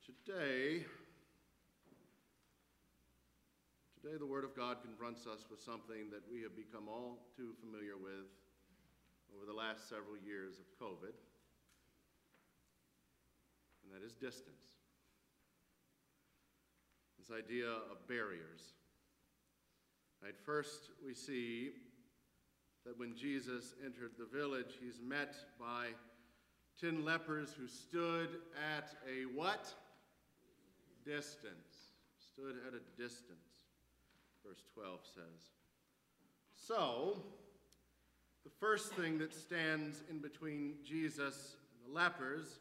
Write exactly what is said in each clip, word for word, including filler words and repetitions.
Today, today the Word of God confronts us with something that we have become all too familiar with over the last several years of COVID, and that is distance. This idea of barriers. Right, first, we see that when Jesus entered the village, he's met by ten lepers who stood at a what? Distance. Stood at a distance, verse twelve says. So, the first thing that stands in between Jesus and the lepers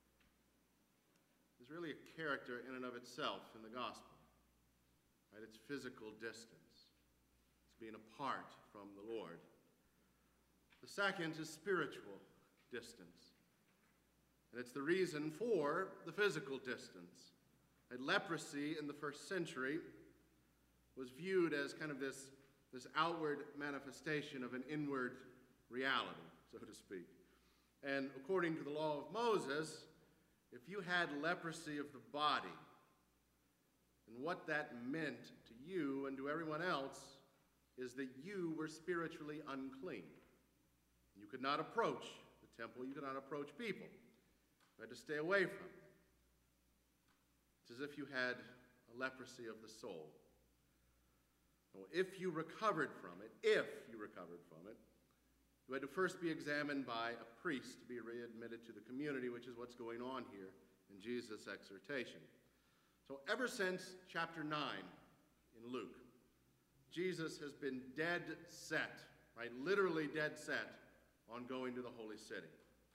is really a character in and of itself in the gospel. Right? It's physical distance. It's being apart from the Lord. The second is spiritual distance. And it's the reason for the physical distance. And leprosy in the first century was viewed as kind of this, this outward manifestation of an inward reality, so to speak. And according to the law of Moses, if you had leprosy of the body, and what that meant to you and to everyone else is that you were spiritually unclean. You could not approach the temple, you could not approach people. You had to stay away from it. It's as if you had a leprosy of the soul. Now, if you recovered from it, if you recovered from it, you had to first be examined by a priest to be readmitted to the community, which is what's going on here in Jesus' exhortation. So ever since chapter nine in Luke, Jesus has been dead set, right, literally dead set on going to the holy city.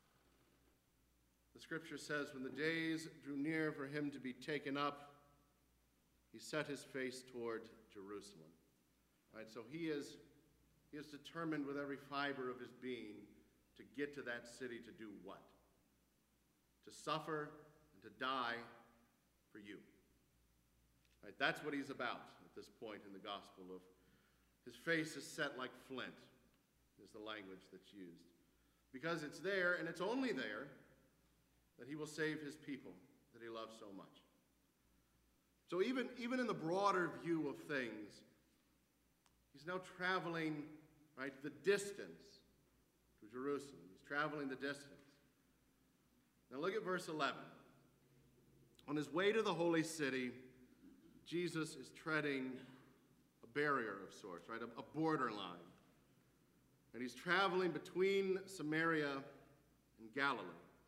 The scripture says, when the days drew near for him to be taken up, he set his face toward Jerusalem. Right, so he is, he is determined with every fiber of his being to get to that city to do what? To suffer and to die for you. Right, that's what he's about at this point in the gospel. Of his face is set like flint, is the language that's used. Because it's there, and it's only there, that he will save his people that he loves so much. So even, even in the broader view of things, he's now traveling, right, the distance to Jerusalem. He's traveling the distance. Now look at verse eleven. On his way to the holy city, Jesus is treading a barrier of sorts, right, a, a borderline. And he's traveling between Samaria and Galilee.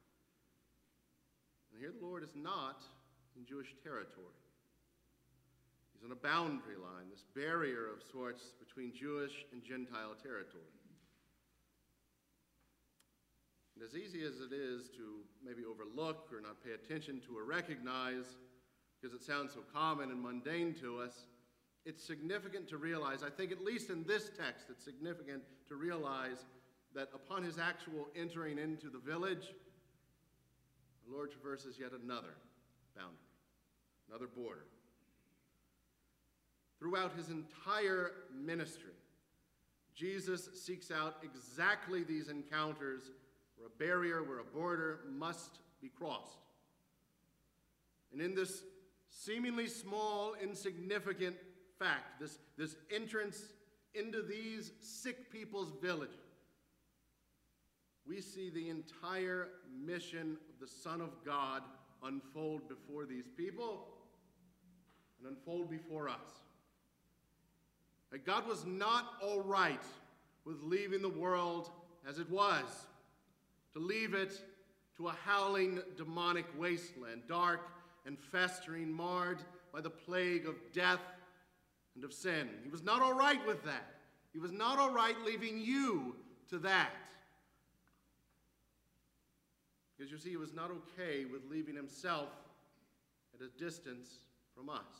And here the Lord is not in Jewish territory. He's on a boundary line, this barrier of sorts between Jewish and Gentile territory. And as easy as it is to maybe overlook or not pay attention to or recognize, because it sounds so common and mundane to us, it's significant to realize, I think at least in this text, it's significant to realize that upon his actual entering into the village, the Lord traverses yet another boundary, another border. Throughout his entire ministry, Jesus seeks out exactly these encounters where a barrier, where a border must be crossed. And in this seemingly small, insignificant fact, this, this entrance into these sick people's village, we see the entire mission of the Son of God unfold before these people and unfold before us. That God was not all right with leaving the world as it was, to leave it to a howling demonic wasteland, dark and festering, marred by the plague of death and of sin. He was not all right with that. He was not all right leaving you to that. Because you see, he was not okay with leaving himself at a distance from us.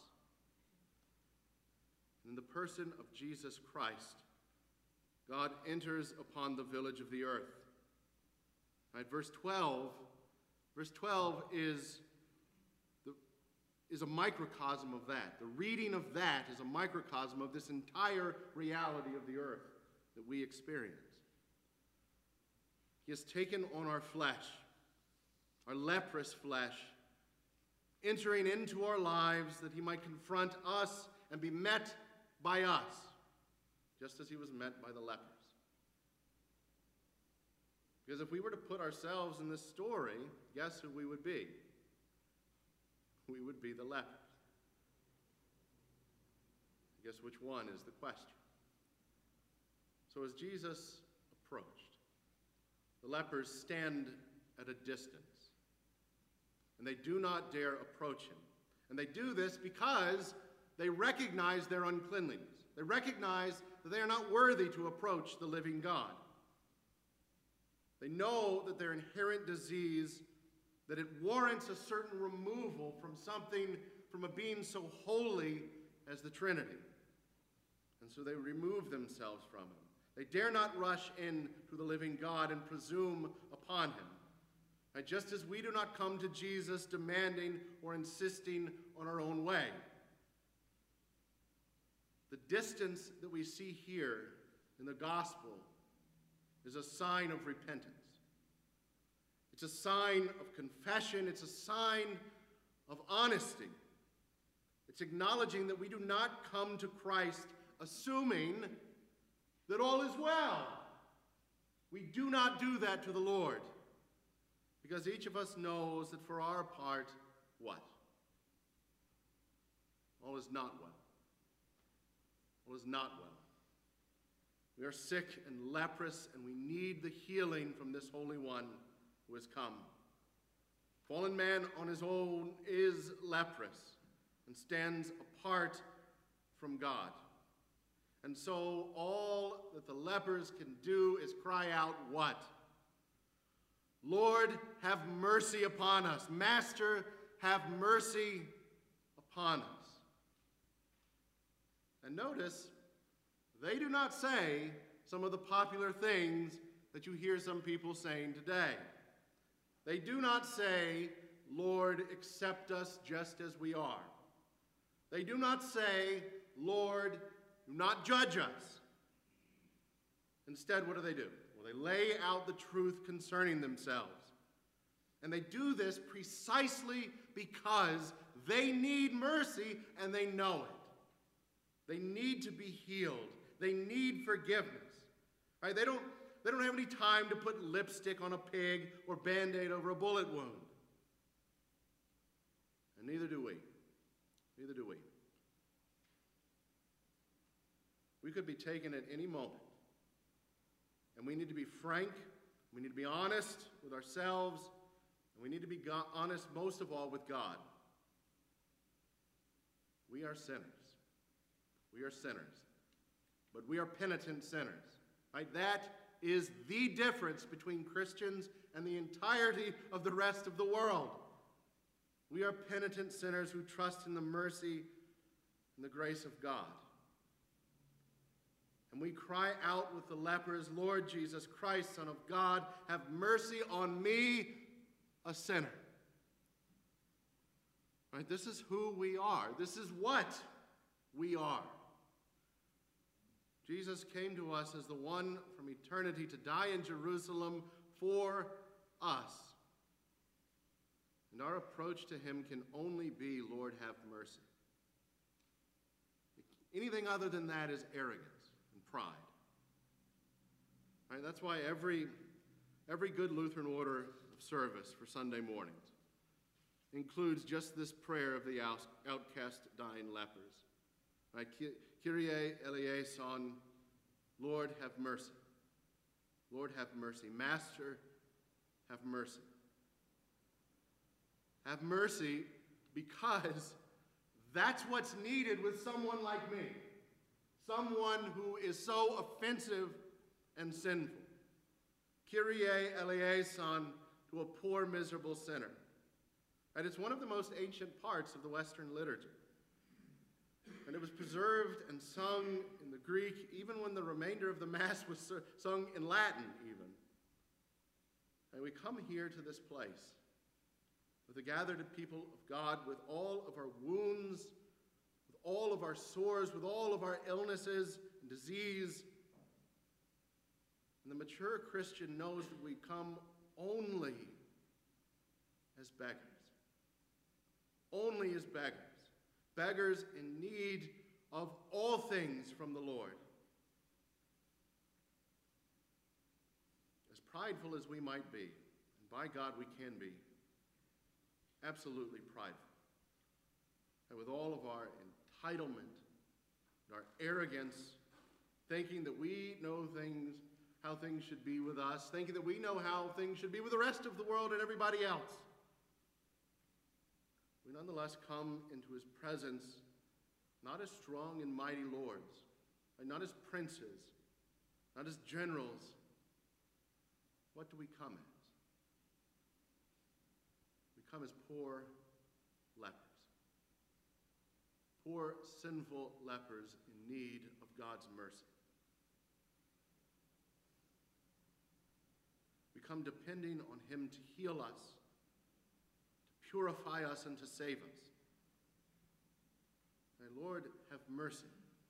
In the person of Jesus Christ, God enters upon the village of the earth. Right, verse twelve, verse twelve is, the, is a microcosm of that. The reading of that is a microcosm of this entire reality of the earth that we experience. He has taken on our flesh, our leprous flesh, entering into our lives that he might confront us and be met by us, just as he was met by the lepers. Because if we were to put ourselves in this story, guess who we would be? We would be the lepers. I guess which one is the question? So as Jesus approached, the lepers stand at a distance, and they do not dare approach him. And they do this because they recognize their uncleanliness. They recognize that they are not worthy to approach the living God. They know that their inherent disease, that it warrants a certain removal from something, from a being so holy as the Trinity. And so they remove themselves from him. They dare not rush in to the living God and presume upon him. Right? Just as we do not come to Jesus demanding or insisting on our own way. The distance that we see here in the gospel is a sign of repentance. It's a sign of confession. It's a sign of honesty. It's acknowledging that we do not come to Christ assuming that all is well. We do not do that to the Lord, because each of us knows that for our part, what? All is not well. All is not well. We are sick and leprous, and we need the healing from this Holy One who has come. Fallen man on his own is leprous and stands apart from God. And so all that the lepers can do is cry out, what? Lord, have mercy upon us. Master, have mercy upon us. And notice, they do not say some of the popular things that you hear some people saying today. They do not say, Lord, accept us just as we are. They do not say, Lord, do not judge us. Instead, what do they do? Well, they lay out the truth concerning themselves. And they do this precisely because they need mercy and they know it. They need to be healed. They need forgiveness. Right? They don't, they don't have any time to put lipstick on a pig or Band-Aid over a bullet wound. And neither do we. Neither do we. We could be taken at any moment. And we need to be frank. We need to be honest with ourselves. And we need to be go- honest most of all with God. We are sinners. We are sinners. But we are penitent sinners. Right? That is the difference between Christians and the entirety of the rest of the world. We are penitent sinners who trust in the mercy and the grace of God. And we cry out with the lepers, Lord Jesus Christ, Son of God, have mercy on me, a sinner. Right? This is who we are. This is what we are. Jesus came to us as the one from eternity to die in Jerusalem for us. And our approach to him can only be, Lord, have mercy. Anything other than that is arrogance and pride. Right? That's why every, every good Lutheran order of service for Sunday mornings includes just this prayer of the outcast dying lepers. Right? Kyrie eleison, Lord, have mercy. Lord, have mercy. Master, have mercy. Have mercy because that's what's needed with someone like me. Someone who is so offensive and sinful. Kyrie eleison, to a poor, miserable sinner. And it's one of the most ancient parts of the Western liturgy. And it was preserved and sung in the Greek, even when the remainder of the Mass was sung in Latin, even. And we come here to this place with the gathered people of God, with all of our wounds, with all of our sores, with all of our illnesses and disease. And the mature Christian knows that we come only as beggars, beggars, beggars in need of all things from the Lord. As prideful as we might be, and by God we can be, absolutely prideful, and with all of our entitlement, and our arrogance, thinking that we know things, how things should be with us, thinking that we know how things should be with the rest of the world and everybody else, we nonetheless come into his presence not as strong and mighty lords, and not as princes, not as generals. What do we come as? We come as poor lepers. Poor, sinful lepers in need of God's mercy. We come depending on him to heal us, to purify us, and to save us. May Lord have mercy.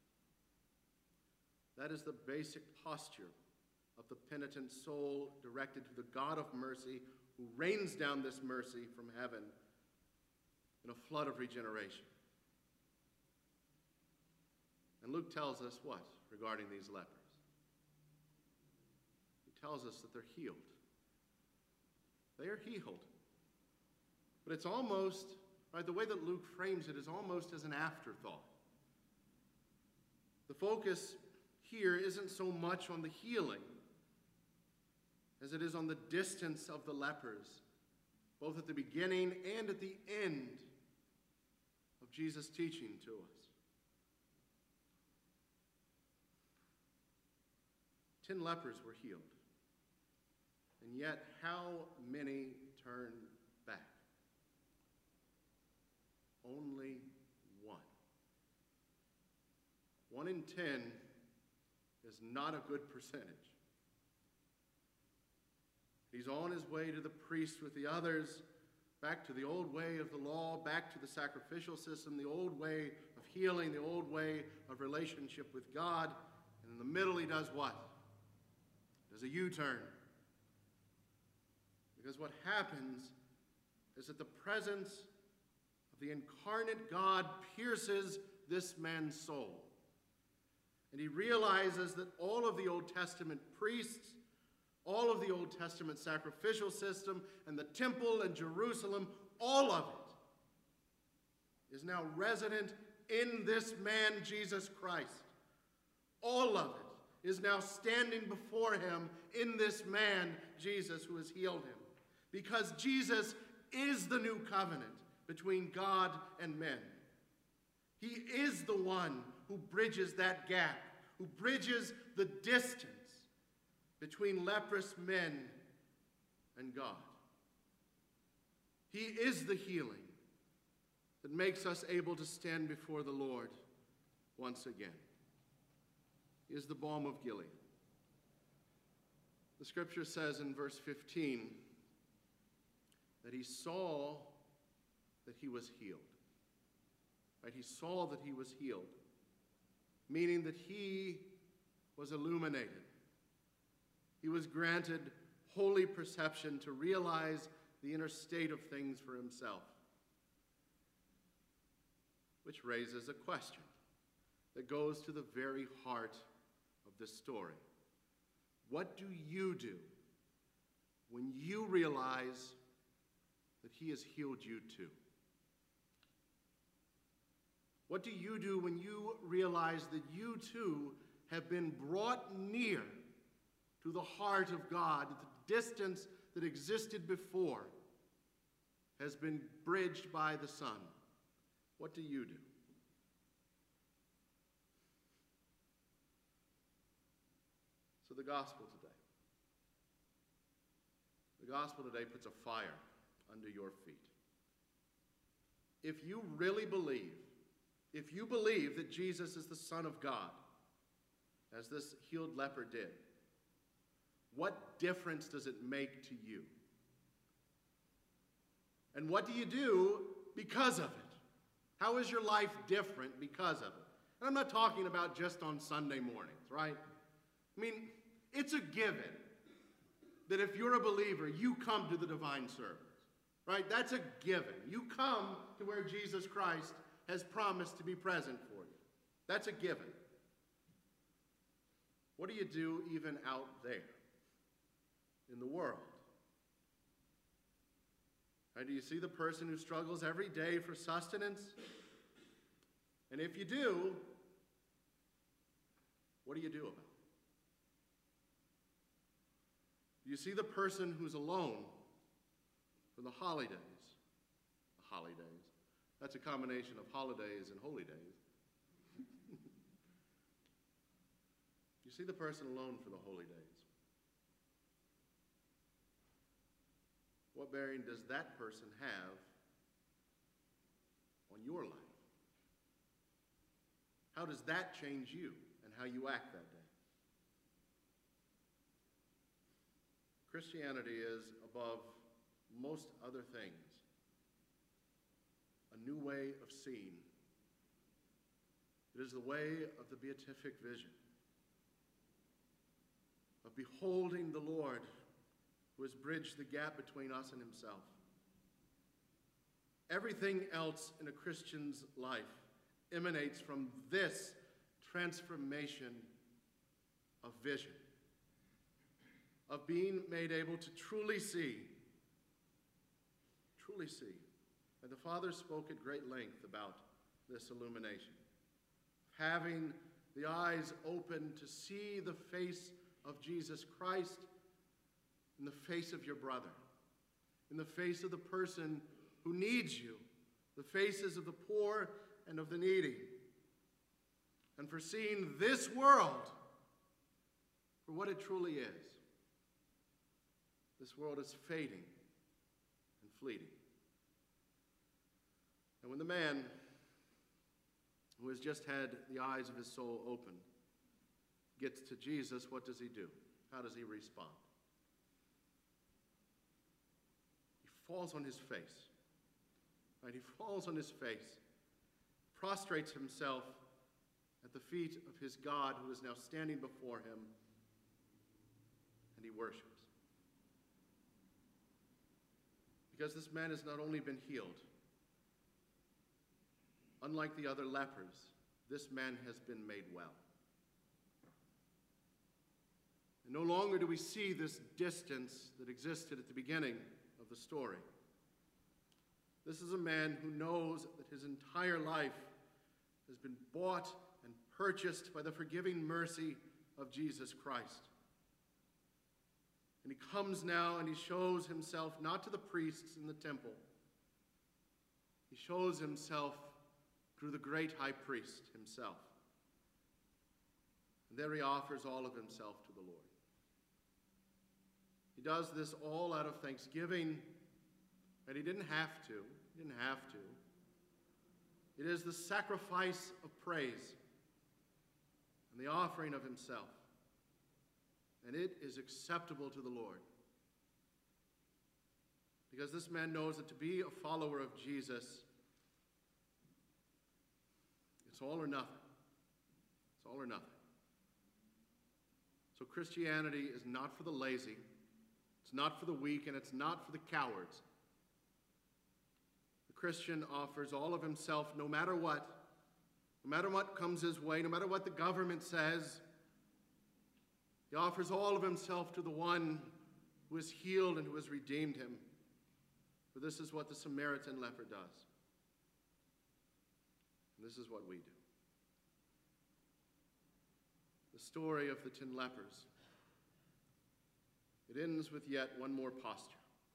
That is the basic posture of the penitent soul directed to the God of mercy, who rains down this mercy from heaven in a flood of regeneration. And Luke tells us what regarding these lepers? He tells us that they're healed. They are healed. But it's almost, right, the way that Luke frames it is almost as an afterthought. The focus here isn't so much on the healing as it is on the distance of the lepers, both at the beginning and at the end of Jesus' teaching to us. Ten lepers were healed, and yet how many turned back? Only one. One in ten is not a good percentage. He's on his way to the priest with the others, back to the old way of the law, back to the sacrificial system, the old way of healing, the old way of relationship with God. And in the middle, he does what? Does a U-turn. Because what happens is that the presence of the incarnate God pierces this man's soul. And he realizes that all of the Old Testament priests, all of the Old Testament sacrificial system, and the temple and Jerusalem, all of it is now resident in this man, Jesus Christ. All of it is now standing before him in this man, Jesus, who has healed him. Because Jesus is the new covenant between God and men. He is the one who bridges that gap, who bridges the distance between leprous men and God. He is the healing that makes us able to stand before the Lord once again. He is the balm of Gilead. The scripture says in verse fifteen that he saw that he was healed. Right? He saw that he was healed, meaning that he was illuminated. He was granted holy perception to realize the inner state of things for himself. Which raises a question that goes to the very heart of this story. What do you do when you realize that he has healed you too? What do you do when you realize that you too have been brought near to the heart of God, that the distance that existed before has been bridged by the Son? What do you do? So the gospel today. The gospel today puts a fire under your feet. If you really believe, if you believe that Jesus is the Son of God, as this healed leper did, what difference does it make to you? And what do you do because of it? How is your life different because of it? And I'm not talking about just on Sunday mornings, right? I mean, it's a given that if you're a believer, you come to the divine service, Right? That's a given. You come to where Jesus Christ has promised to be present for you. That's a given. What do you do even out there in the world? Right? Do you see the person who struggles every day for sustenance? And if you do, what do you do about it? Do you see the person who's alone for the holidays? The holidays. That's a combination of holidays and holy days. You see the person alone for the holy days. What bearing does that person have on your life? How does that change you and how you act that day? Christianity is, above most other things, a new way of seeing. It is the way of the beatific vision, of beholding the Lord who has bridged the gap between us and himself. Everything else in a Christian's life emanates from this transformation of vision, of being made able to truly see, truly see. And the Father spoke at great length about this illumination, having the eyes open to see the face of Jesus Christ in the face of your brother, in the face of the person who needs you, the faces of the poor and of the needy, and for seeing this world for what it truly is. This world is fading and fleeting. And when the man who has just had the eyes of his soul opened gets to Jesus, what does he do? How does he respond? He falls on his face. Right? He falls on his face, prostrates himself at the feet of his God who is now standing before him, and he worships. Because this man has not only been healed, unlike the other lepers, this man has been made well. And no longer do we see this distance that existed at the beginning of the story. This is a man who knows that his entire life has been bought and purchased by the forgiving mercy of Jesus Christ. And he comes now and he shows himself not to the priests in the temple. He shows himself through the great high priest himself. And there he offers all of himself to the Lord. He does this all out of thanksgiving, and he didn't have to. He didn't have to. It is the sacrifice of praise and the offering of himself. And it is acceptable to the Lord. Because this man knows that to be a follower of Jesus, it's all or nothing. It's all or nothing. So Christianity is not for the lazy, it's not for the weak, and it's not for the cowards. The Christian offers all of himself no matter what, no matter what comes his way, no matter what the government says. He offers all of himself to the one who has healed and who has redeemed him. For this is what the Samaritan leper does. And this is what we do. The story of the ten lepers. It ends with yet one more posture.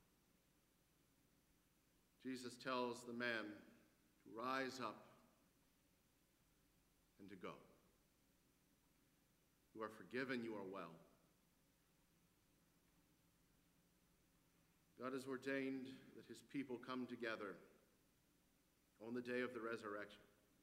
Jesus tells the man to rise up and to go. You are forgiven, you are well. God has ordained that his people come together on the day of the resurrection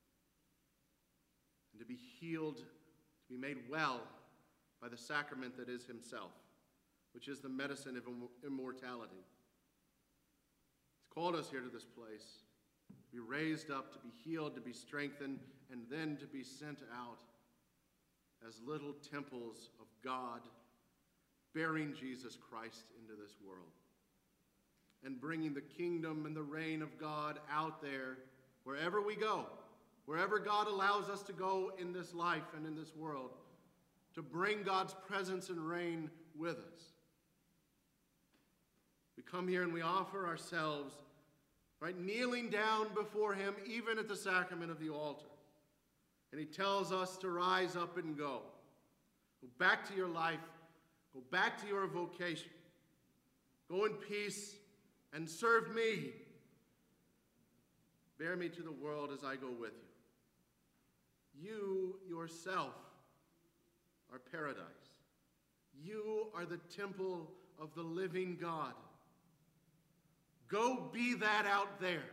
and to be healed, to be made well by the sacrament that is himself, which is the medicine of immortality. He's called us here to this place to be raised up, to be healed, to be strengthened, and then to be sent out as little temples of God, bearing Jesus Christ into this world. and bringing the kingdom and the reign of God out there wherever we go, wherever God allows us to go in this life and in this world, to bring God's presence and reign with us. We come here and we offer ourselves, right, kneeling down before him, even at the sacrament of the altar. And he tells us to rise up and go. Go back to your life. Go back to your vocation. Go in peace and serve me. Bear me to the world as I go with you. You yourself are paradise. You are the temple of the living God. Go be that out there.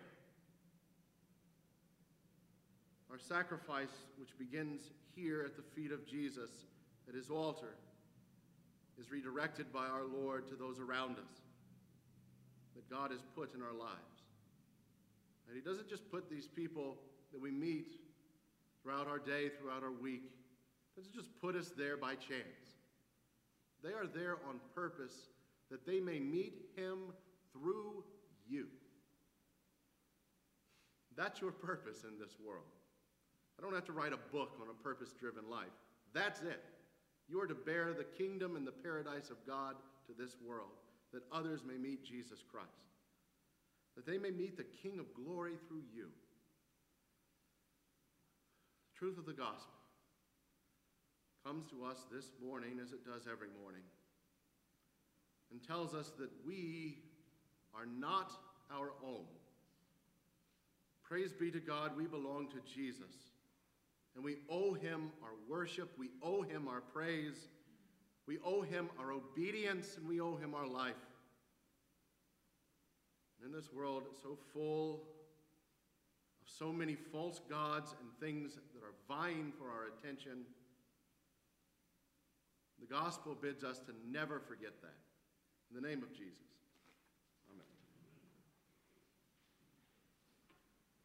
Our sacrifice, which begins here at the feet of Jesus at his altar, is redirected by our Lord to those around us that God has put in our lives. And he doesn't just put these people that we meet throughout our day, throughout our week, he doesn't just put us there by chance. They are there on purpose that they may meet him through you. That's your purpose in this world. I don't have to write a book on a purpose-driven life. That's it. You are to bear the kingdom and the paradise of God to this world, that others may meet Jesus Christ, that they may meet the King of glory through you. The truth of the gospel comes to us this morning, as it does every morning, and tells us that we are not our own. Praise be to God, we belong to Jesus. And we owe him our worship, we owe him our praise, we owe him our obedience, and we owe him our life. And in this world so full of so many false gods and things that are vying for our attention, the gospel bids us to never forget that. In the name of Jesus.